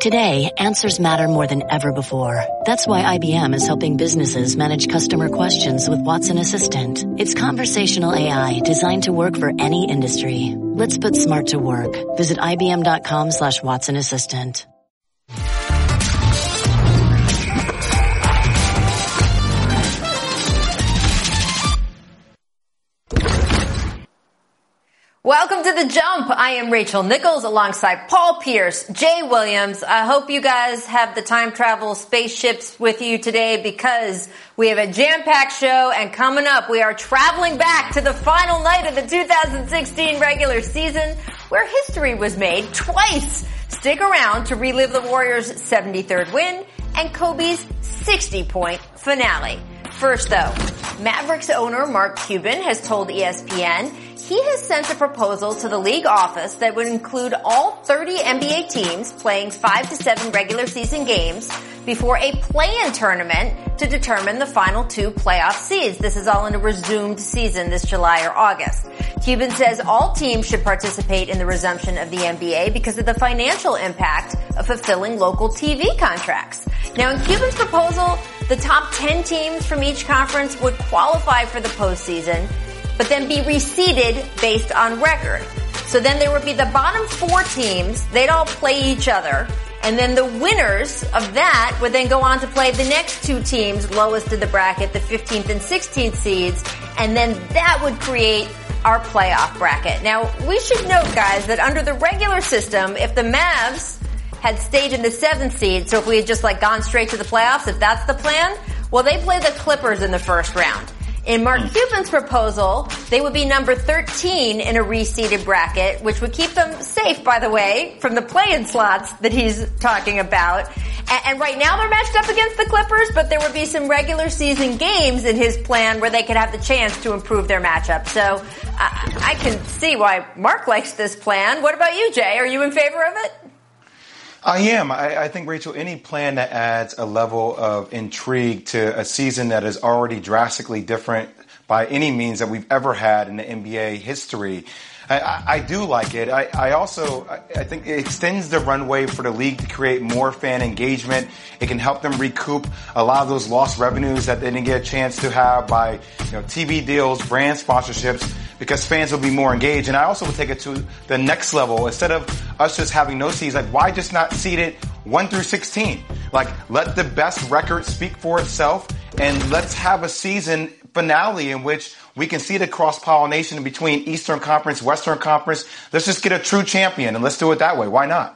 Today, answers matter more than ever before. That's why IBM is helping businesses manage customer questions with Watson Assistant. It's conversational AI designed to work for any industry. Let's put smart to work. Visit IBM.com/Watson Assistant. Welcome to The Jump. I am Rachel Nichols alongside Paul Pierce, Jay Williams. I hope you guys have the time travel spaceships with you today because we have a jam-packed show, and coming up we are traveling back to the final night of the 2016 regular season where history was made twice. Stick around to relive the Warriors' 73rd win and Kobe's 60-point finale. First though, Mavericks owner Mark Cuban has told ESPN he has sent a proposal to the league office that would include all 30 NBA teams playing 5 to 7 regular season games before a play-in tournament to determine the final 2 playoff seeds. This is all in a resumed season this July or August. Cuban says all teams should participate in the resumption of the NBA because of the financial impact of fulfilling local TV contracts. Now, in Cuban's proposal, the top 10 teams from each conference would qualify for the postseason, but then be reseeded based on record. So then there would be the bottom 4 teams, they'd all play each other, and then the winners of that would then go on to play the next 2 teams lowest in the bracket, the 15th and 16th seeds, and then that would create our playoff bracket. Now, we should note, guys, that under the regular system, if the Mavs had stayed in the 7th seed, so if we had just gone straight to the playoffs, if that's the plan, well, they play the Clippers in the first round. In Mark Cuban's proposal, they would be number 13 in a reseeded bracket, which would keep them safe, by the way, from the play-in slots that he's talking about. And right now they're matched up against the Clippers, but there would be some regular season games in his plan where they could have the chance to improve their matchup. So I can see why Mark likes this plan. What about you, Jay? Are you in favor of it? I am. I think, Rachel, any plan that adds a level of intrigue to a season that is already drastically different by any means that we've ever had in the NBA history, I do like it. I think it extends the runway for the league to create more fan engagement. It can help them recoup a lot of those lost revenues that they didn't get a chance to have by TV deals, brand sponsorships, because fans will be more engaged. And I also would take it to the next level. Instead of us just having no seeds, why just not seed it 1 through 16? Let the best record speak for itself, and let's have a season finale in which we can see the cross-pollination between Eastern Conference, Western Conference. Let's just get a true champion, and let's do it that way. Why not?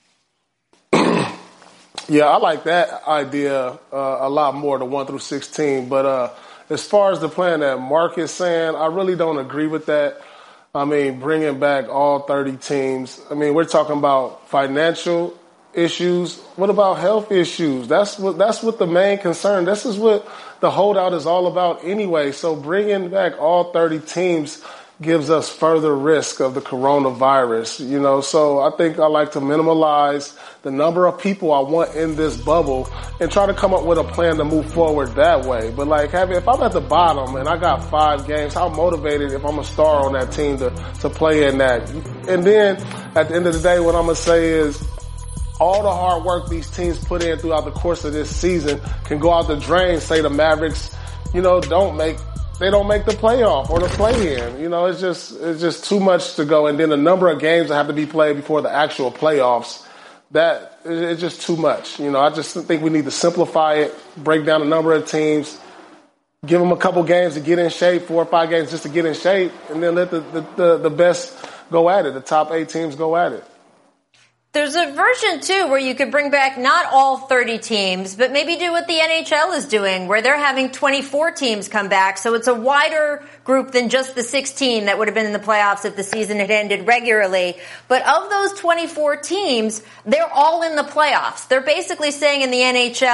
Yeah, I like that idea a lot more, the 1 through 16. But as far as the plan that Mark is saying, I really don't agree with that. I mean, bringing back all 30 teams. I mean, we're talking about financial issues. What about health issues? That's what the main concern. This is what the holdout is all about anyway. So bringing back all 30 teams gives us further risk of the coronavirus, So I think I like to minimize the number of people I want in this bubble and try to come up with a plan to move forward that way. But if I'm at the bottom and I got 5 games, how motivated if I'm a star on that team to play in that? And then at the end of the day, what I'm going to say is, all the hard work these teams put in throughout the course of this season can go out the drain. Say the Mavericks, don't make the playoff or the play-in. It's just too much to go. And then the number of games that have to be played before the actual playoffs, that it's just too much. I just think we need to simplify it, break down the number of teams, give them a couple games to get in shape, 4 or 5 games just to get in shape, and then let the best go at it. The top 8 teams go at it. There's a version, too, where you could bring back not all 30 teams, but maybe do what the NHL is doing, where they're having 24 teams come back. So it's a wider group than just the 16 that would have been in the playoffs if the season had ended regularly. But of those 24 teams, they're all in the playoffs. They're basically saying in the NHL,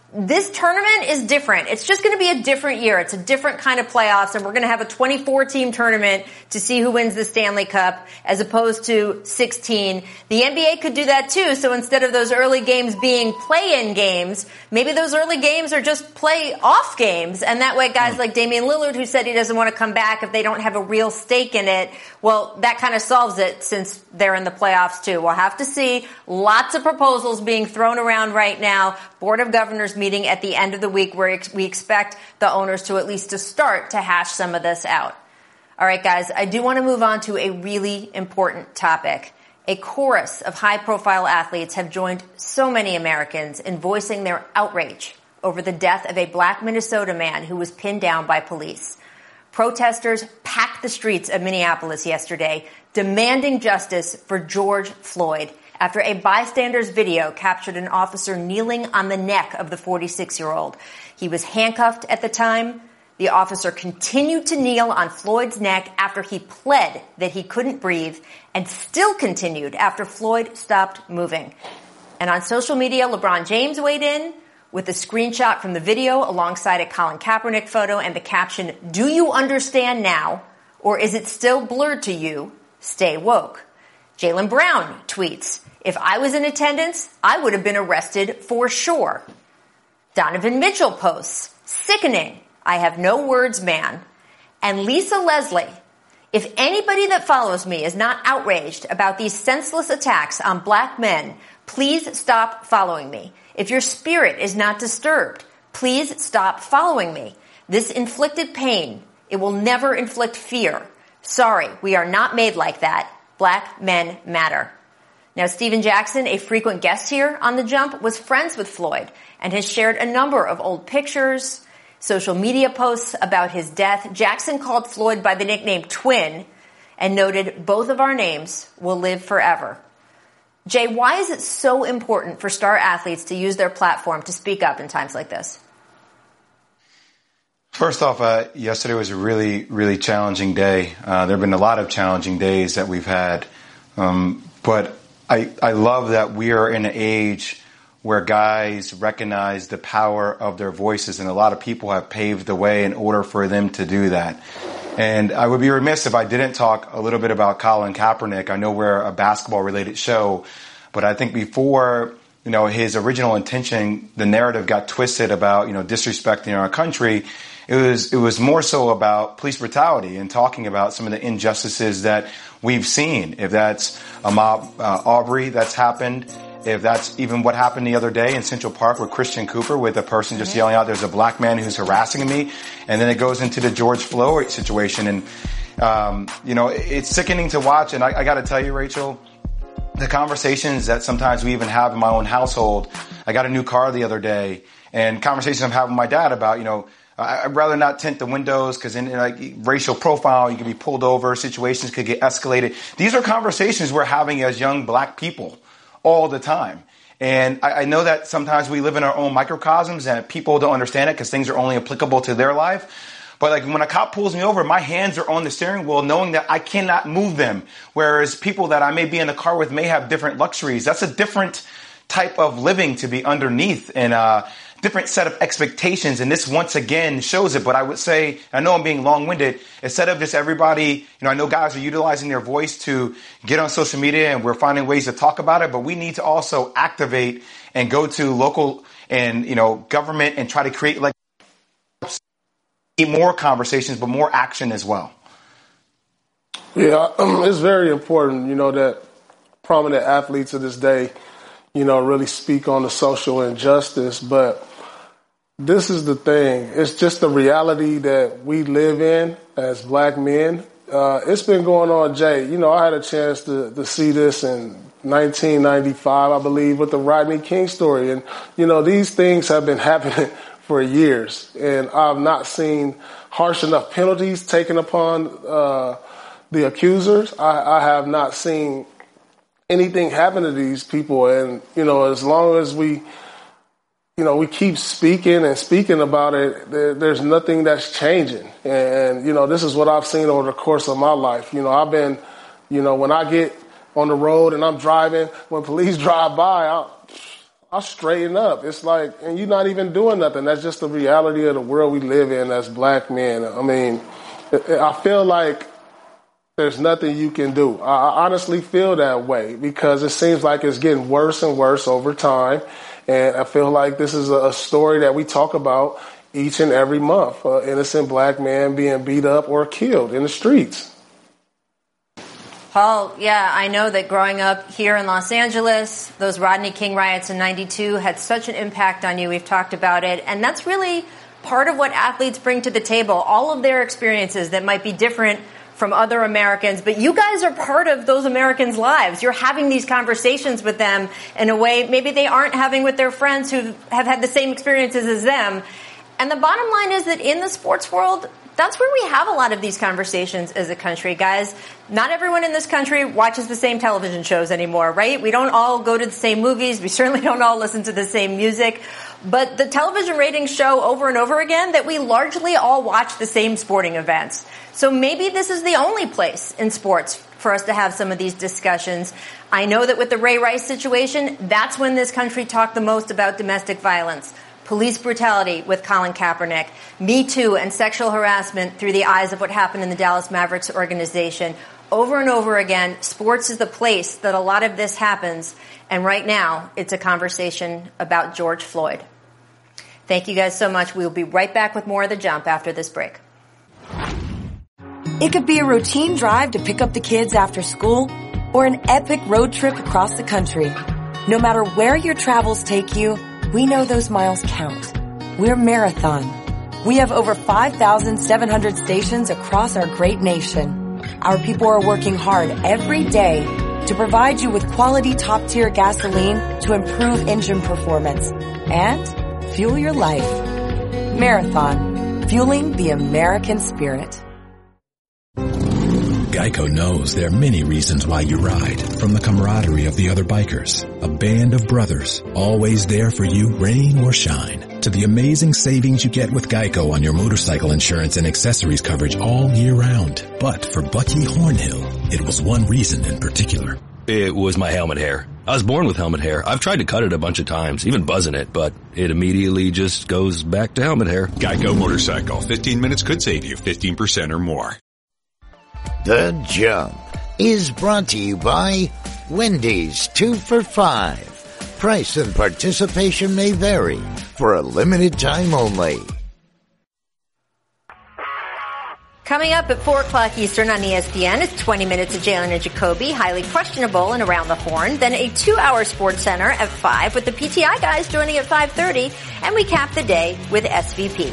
this tournament is different. It's just going to be a different year. It's a different kind of playoffs, and we're going to have a 24-team tournament to see who wins the Stanley Cup as opposed to 16. The NBA could do that too, so instead of those early games being play-in games, maybe those early games are just play-off games, and that way guys like Damian Lillard, who said he doesn't want to come back if they don't have a real stake in it, well, that kind of solves it since they're in the playoffs too. We'll have to see. Lots of proposals being thrown around right now. Board of Governors meeting at the end of the week where we expect the owners to at least to start to hash some of this out. All right, guys, I do want to move on to a really important topic. A chorus of high-profile athletes have joined so many Americans in voicing their outrage over the death of a black Minnesota man who was pinned down by police. Protesters packed the streets of Minneapolis yesterday, demanding justice for George Floyd after a bystander's video captured an officer kneeling on the neck of the 46-year-old. He was handcuffed at the time. The officer continued to kneel on Floyd's neck after he pled that he couldn't breathe, and still continued after Floyd stopped moving. And on social media, LeBron James weighed in with a screenshot from the video alongside a Colin Kaepernick photo and the caption, "Do you understand now? Or is it still blurred to you? Stay woke." Jaylen Brown tweets, "If I was in attendance, I would have been arrested for sure." Donovan Mitchell posts, "Sickening. I have no words, man." And Lisa Leslie, "If anybody that follows me is not outraged about these senseless attacks on black men, please stop following me. If your spirit is not disturbed, please stop following me. This inflicted pain, it will never inflict fear. Sorry, we are not made like that. Black men matter." Now, Steven Jackson, a frequent guest here on The Jump, was friends with Floyd and has shared a number of old pictures, social media posts about his death. Jackson called Floyd by the nickname Twin and noted, "Both of our names will live forever." Jay, why is it so important for star athletes to use their platform to speak up in times like this? First off, yesterday was a really, really challenging day. There have been a lot of challenging days that we've had. But I love that we are in an age where guys recognize the power of their voices, and a lot of people have paved the way in order for them to do that. And I would be remiss if I didn't talk a little bit about Colin Kaepernick. I know we're a basketball-related show, but I think before, his original intention, the narrative got twisted about, disrespecting our country. It was more so about police brutality and talking about some of the injustices that we've seen. If that's Ahmaud Arbery that's happened, if that's even what happened the other day in Central Park with Christian Cooper, with a person just yelling out, "There's a black man who's harassing me," and then it goes into the George Floyd situation. And, it's sickening to watch. And I got to tell you, Rachel, the conversations that sometimes we even have in my own household. I got a new car the other day, and conversations I'm having with my dad about, I'd rather not tint the windows because in racial profile, you could be pulled over, situations could get escalated. These are conversations we're having as young black people all the time. And I know that sometimes we live in our own microcosms and people don't understand it because things are only applicable to their life. But when a cop pulls me over, my hands are on the steering wheel knowing that I cannot move them. Whereas people that I may be in a car with may have different luxuries. That's a different type of living to be underneath, and different set of expectations. And this once again shows it. But I would say, I know I'm being long-winded, instead of just everybody, I know guys are utilizing their voice to get on social media and we're finding ways to talk about it, but we need to also activate and go to local and, government and try to create more conversations, but more action as well. Yeah, it's very important, that prominent athletes of this day, really speak on the social injustice. But this is the thing. It's just the reality that we live in as black men. It's been going on, Jay. I had a chance to see this in 1995, I believe, with the Rodney King story. And, these things have been happening for years. And I've not seen harsh enough penalties taken upon the accusers. I have not seen anything happen to these people. And, as long as we keep speaking and speaking about it, there's nothing that's changing. And, this is what I've seen over the course of my life. I've been, when I get on the road and I'm driving, when police drive by, I straighten up. It's like, and you're not even doing nothing. That's just the reality of the world we live in as black men. I mean, I feel like there's nothing you can do. I honestly feel that way because it seems like it's getting worse and worse over time. And I feel like this is a story that we talk about each and every month. Innocent black man being beat up or killed in the streets. Paul, yeah, I know that growing up here in Los Angeles, those Rodney King riots in '92 had such an impact on you. We've talked about it. And that's really part of what athletes bring to the table, all of their experiences that might be different from other Americans. But you guys are part of those Americans' lives. You're having these conversations with them in a way maybe they aren't having with their friends who have had the same experiences as them. And the bottom line is that in the sports world, that's where we have a lot of these conversations as a country, guys. Not everyone in this country watches the same television shows anymore, right? We don't all go to the same movies. We certainly don't all listen to the same music. But the television ratings show over and over again that we largely all watch the same sporting events. So maybe this is the only place in sports for us to have some of these discussions. I know that with the Ray Rice situation, that's when this country talked the most about domestic violence. Police brutality with Colin Kaepernick, Me Too and sexual harassment through the eyes of what happened in the Dallas Mavericks organization. Over and over again, sports is the place that a lot of this happens. And right now, it's a conversation about George Floyd. Thank you guys so much. We'll be right back with more of The Jump after this break. It could be a routine drive to pick up the kids after school or an epic road trip across the country. No matter where your travels take you, we know those miles count. We're Marathon. We have over 5,700 stations across our great nation. Our people are working hard every day to provide you with quality top-tier gasoline to improve engine performance and fuel your life. Marathon, fueling the American spirit. Geico knows there are many reasons why you ride, from the camaraderie of the other bikers, a band of brothers, always there for you, rain or shine, to the amazing savings you get with Geico on your motorcycle insurance and accessories coverage all year round. But for Bucky Hornhill, it was one reason in particular. It was my helmet hair. I was born with helmet hair. I've tried to cut it a bunch of times, even buzzing it, but it immediately just goes back to helmet hair. Geico Motorcycle. 15 minutes could save you 15% or more. The Jump is brought to you by Wendy's 2 for $5. Price and participation may vary for a limited time only. Coming up at 4 o'clock Eastern on ESPN, it's 20 minutes of Jalen and Jacoby, highly questionable and around the horn. Then a 2-hour Sports Center at 5 with the PTI guys joining at 5:30. And we cap the day with SVP.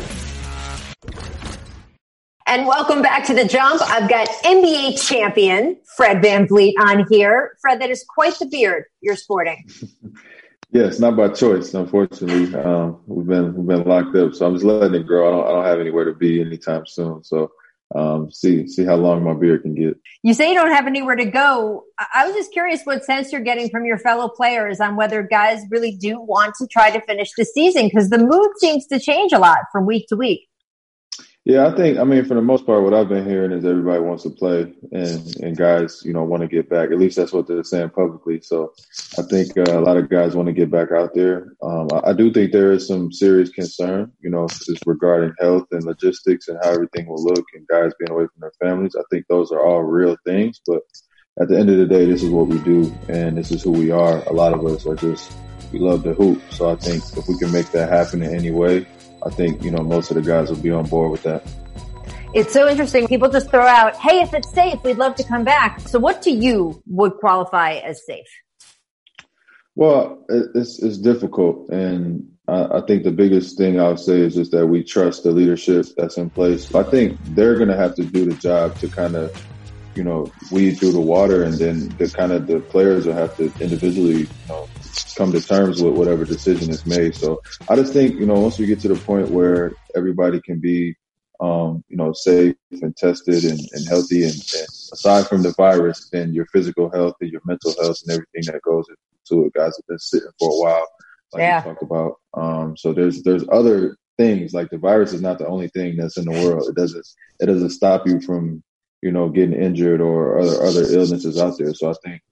And welcome back to The Jump. I've got NBA champion Fred VanVleet on here. Fred, that is quite the beard you're sporting. Yes, not by choice, unfortunately. We've been locked up, so I'm just letting it grow. I don't have anywhere to be anytime soon. So see how long my beard can get. You say you don't have anywhere to go. I was just curious what sense you're getting from your fellow players on whether guys really do want to try to finish the season, because the mood seems to change a lot from week to week. Yeah, I mean, for the most part, what I've been hearing is everybody wants to play and guys, want to get back. At least that's what they're saying publicly. So I think a lot of guys want to get back out there. I do think there is some serious concern, just regarding health and logistics and how everything will look and guys being away from their families. I think those are all real things. But at the end of the day, this is what we do and this is who we are. A lot of us are we love to hoop. So I think if we can make that happen in any way, I think, most of the guys will be on board with that. It's so interesting. People just throw out, hey, if it's safe, we'd love to come back. So what to you would qualify as safe? Well, it's difficult. And I think the biggest thing I would say is just that we trust the leadership that's in place. I think they're going to have to do the job to kind of, weed through the water, and then the players will have to individually, come to terms with whatever decision is made. So I just think, once we get to the point where everybody can be, safe and tested and healthy, and aside from the virus, then your physical health and your mental health and everything that goes into it, guys have been sitting for a while, like you talked about. So there's other things, like the virus is not the only thing that's in the world. It doesn't stop you from, getting injured or other illnesses out there. So I think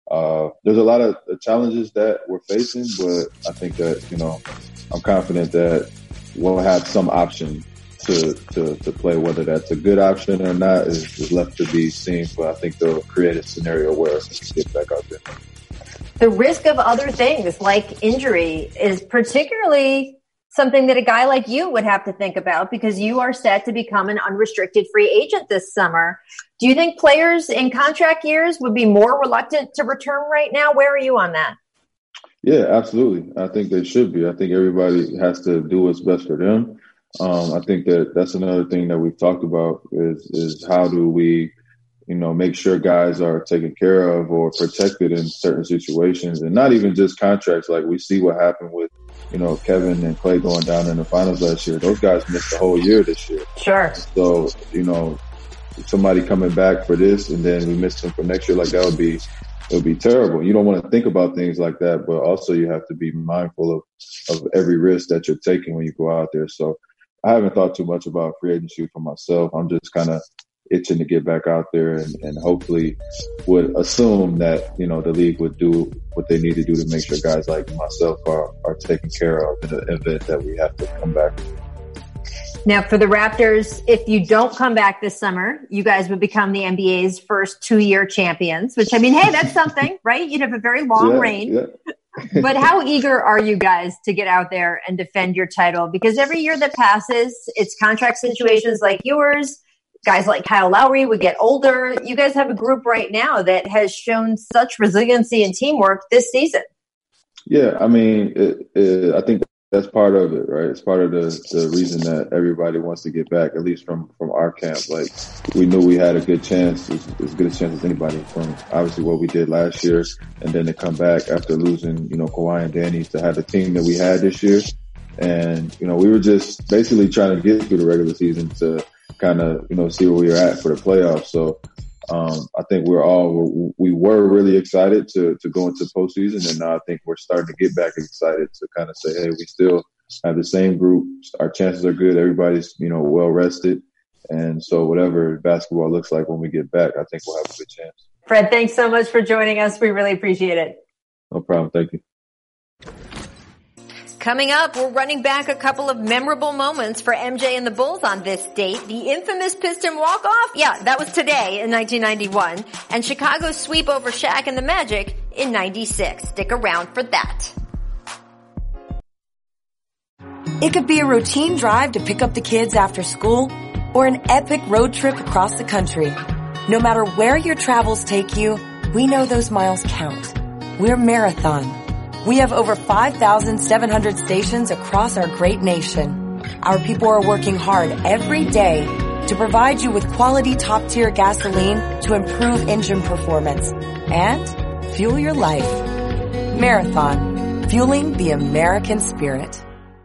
there's a lot of challenges that we're facing, but I think that, you know, I'm confident that we'll have some option to play. Whether that's a good option or not is left to be seen, but I think they'll create a scenario where we can get back out there. The risk of other things like injury is particularly something that a guy like you would have to think about because you are set to become an unrestricted free agent this summer. Do you think players in contract years would be more reluctant to return right now? Where are you on that? Yeah, absolutely. I think they should be. I think everybody has to do what's best for them. I think that's another thing that we've talked about is how do we, you know, make sure guys are taken care of or protected in certain situations, and not even just contracts. Like we see what happened with, you know, Kevin and Clay going down in the finals last year. Those guys missed the whole year this year. Sure. So, you know, somebody coming back for this and then we miss them for next year, like it would be terrible. You don't want to think about things like that, but also you have to be mindful of every risk that you're taking when you go out there. So I haven't thought too much about free agency for myself. I'm just kind of itching to get back out there and hopefully would assume that, you know, the league would do what they need to do to make sure guys like myself are taken care of in the event that we have to come back. Now, for the Raptors, if you don't come back this summer, you guys would become the NBA's first 2-year champions, which, I mean, hey, that's something, right? You'd have a very long reign. Yeah. But how eager are you guys to get out there and defend your title? Because every year that passes, it's contract situations like yours. Guys like Kyle Lowry would get older. You guys have a group right now that has shown such resiliency and teamwork this season. Yeah, I mean, I think that's part of it, right? It's part of the reason that everybody wants to get back, at least from our camp. Like, we knew we had a good chance, as good a chance as anybody, from obviously what we did last year, and then to come back after losing, you know, Kawhi and Danny, to have the team that we had this year. And, you know, we were just basically trying to get through the regular season to kind of, you know, see where we were at for the playoffs. So I think we were really excited to go into postseason, and now I think we're starting to get back excited to kind of say, hey, we still have the same group. Our chances are good. Everybody's, you know, well rested. And so whatever basketball looks like when we get back, I think we'll have a good chance. Fred, thanks so much for joining us. We really appreciate it. No problem. Thank you. Coming up, we're running back a couple of memorable moments for MJ and the Bulls on this date. The infamous Piston walk-off, yeah, that was today in 1991. And Chicago's sweep over Shaq and the Magic in 96. Stick around for that. It could be a routine drive to pick up the kids after school or an epic road trip across the country. No matter where your travels take you, we know those miles count. We're Marathon. We have over 5,700 stations across our great nation. Our people are working hard every day to provide you with quality top-tier gasoline to improve engine performance and fuel your life. Marathon, fueling the American spirit.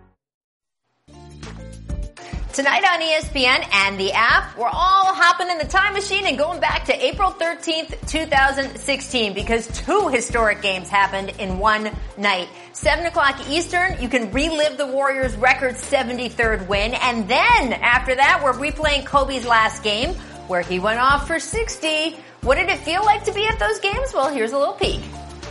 Tonight on ESPN and the app, we're all hopping in the time machine and going back to April 13th, 2016, because 2 historic games happened in one night. 7 o'clock Eastern, you can relive the Warriors' record 73rd win. And then after that, we're replaying Kobe's last game, where he went off for 60. What did it feel like to be at those games? Well, here's a little peek.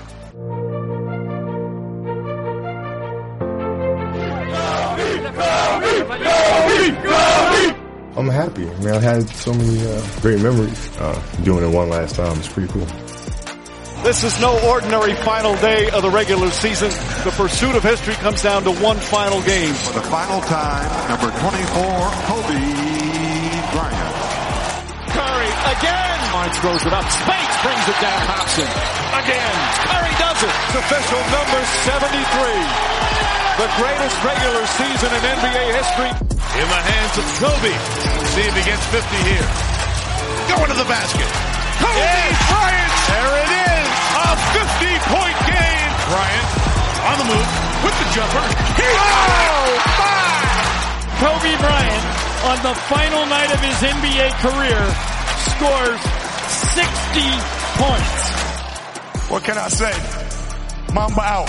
I'm happy. I mean, I had so many great memories. Doing it one last time is pretty cool. This is no ordinary final day of the regular season. The pursuit of history comes down to one final game. For the final time, number 24, Kobe Bryant. Curry again. Barnes throws it up. Spates brings it down. Thompson again. Curry does it. It's official number 73. The greatest regular season in NBA history. In the hands of Kobe. See if he gets 50 here. Going to the basket. Kobe Bryant. There it is. A 50-point game. Bryant on the move with the jumper. Kobe Bryant on the final night of his NBA career scores 60 points. What can I say? Mamba out.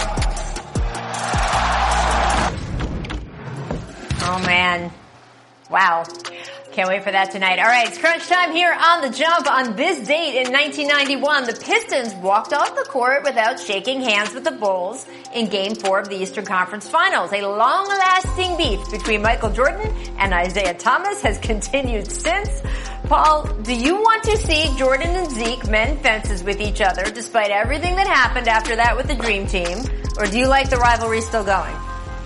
Oh, man. Wow. Can't wait for that tonight. All right, it's crunch time here on The Jump. On this date in 1991, the Pistons walked off the court without shaking hands with the Bulls in Game 4 of the Eastern Conference Finals. A long-lasting beef between Michael Jordan and Isaiah Thomas has continued since. Paul, do you want to see Jordan and Zeke mend fences with each other despite everything that happened after that with the Dream Team? Or do you like the rivalry still going?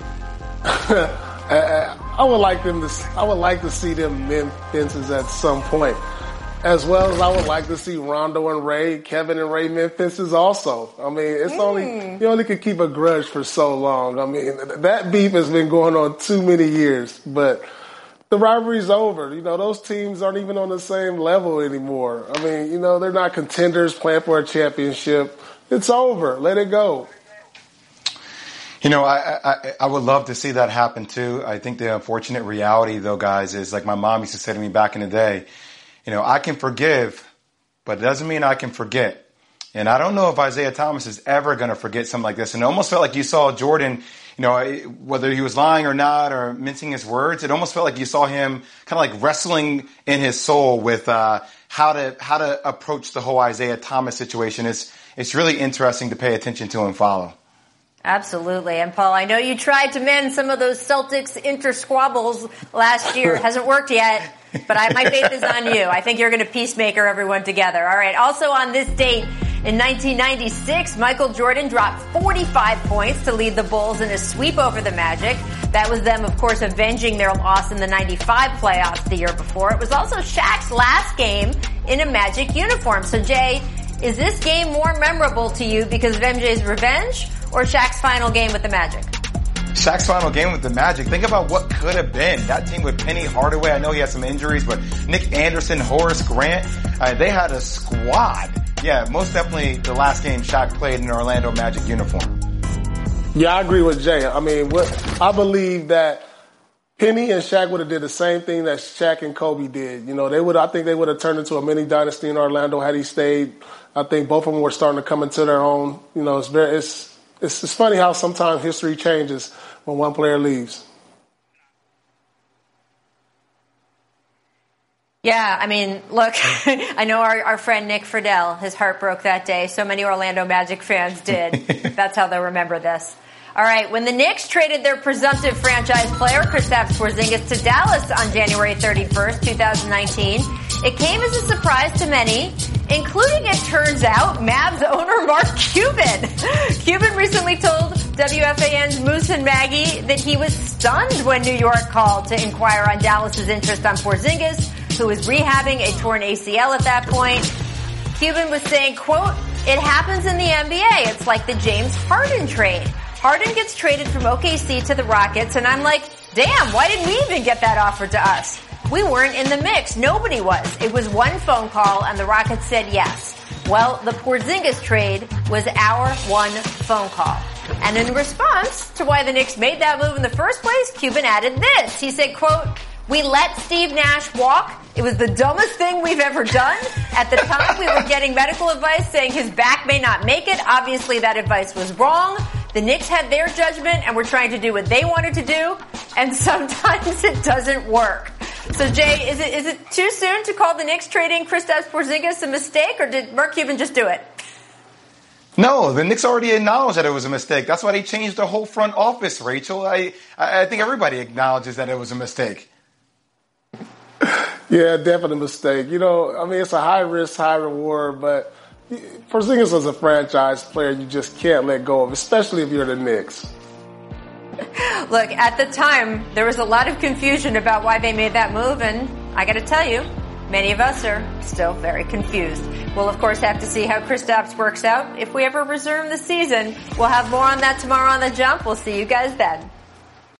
I would like to see them mend fences at some point, as well as I would like to see Rondo and Ray, Kevin and Ray mend fences also. I mean, you only can keep a grudge for so long. I mean, that beef has been going on too many years, but the rivalry's over. You know, those teams aren't even on the same level anymore. I mean, you know, they're not contenders playing for a championship. It's over. Let it go. You know, I would love to see that happen too. I think the unfortunate reality though, guys, is like my mom used to say to me back in the day, you know, I can forgive, but it doesn't mean I can forget. And I don't know if Isaiah Thomas is ever going to forget something like this. And it almost felt like you saw Jordan, you know, whether he was lying or not or mincing his words, it almost felt like you saw him kind of like wrestling in his soul with how to approach the whole Isaiah Thomas situation. It's really interesting to pay attention to and follow. Absolutely. And Paul, I know you tried to mend some of those Celtics inter-squabbles last year. It hasn't worked yet, but my faith is on you. I think you're going to peacemaker everyone together. All right. Also on this date in 1996, Michael Jordan dropped 45 points to lead the Bulls in a sweep over the Magic. That was them, of course, avenging their loss in the 95 playoffs the year before. It was also Shaq's last game in a Magic uniform. So, Jay, is this game more memorable to you because of MJ's revenge or Shaq's final game with the Magic? Shaq's final game with the Magic. Think about what could have been. That team with Penny Hardaway. I know he had some injuries, but Nick Anderson, Horace Grant, they had a squad. Yeah, most definitely the last game Shaq played in an Orlando Magic uniform. Yeah, I agree with Jay. I mean, I believe that Penny and Shaq would have did the same thing that Shaq and Kobe did. You know, I think they would have turned into a mini dynasty in Orlando had he stayed. I think both of them were starting to come into their own. You know, it's funny how sometimes history changes when one player leaves. Yeah, I mean, look, I know our friend Nick Friedel, his heart broke that day. So many Orlando Magic fans did. That's how they'll remember this. All right, when the Knicks traded their presumptive franchise player, Kristaps Porzingis, to Dallas on January 31st, 2019, it came as a surprise to many, including, it turns out, Mavs owner Mark Cuban. Cuban recently told WFAN's Moose and Maggie that he was stunned when New York called to inquire on Dallas's interest on Porzingis, who was rehabbing a torn ACL at that point. Cuban was saying, quote, "It happens in the NBA. It's like the James Harden trade. Harden gets traded from OKC to the Rockets, and I'm like, damn, why didn't we even get that offered to us? We weren't in the mix. Nobody was. It was one phone call, and the Rockets said yes. Well, the Porzingis trade was our one phone call." And in response to why the Knicks made that move in the first place, Cuban added this. He said, quote, "We let Steve Nash walk. It was the dumbest thing we've ever done. At the time, we were getting medical advice saying his back may not make it. Obviously, that advice was wrong. The Knicks had their judgment, and we're trying to do what they wanted to do, and sometimes it doesn't work." So, Jay, is it too soon to call the Knicks trading Kristaps Porzingis a mistake, or did Mark Cuban just do it? No, the Knicks already acknowledged that it was a mistake. That's why they changed the whole front office, Rachel. I think everybody acknowledges that it was a mistake. Yeah, definitely a mistake. You know, I mean, it's a high risk, high reward, but Porzingis is a franchise player you just can't let go of, especially if you're the Knicks. Look, at the time, there was a lot of confusion about why they made that move, and I got to tell you, many of us are still very confused. We'll, of course, have to see how Kristaps works out. If we ever resume the season, we'll have more on that tomorrow on The Jump. We'll see you guys then.